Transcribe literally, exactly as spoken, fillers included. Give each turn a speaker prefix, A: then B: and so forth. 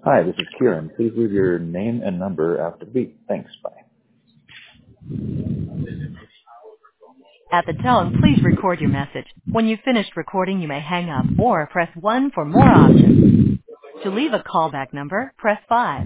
A: Hi, this is Kieran. Please leave your name and number after the beep. Thanks. Bye.
B: At the tone, please record your message. When you've finished recording, you may hang up or press one for more options. To leave a callback number, press five.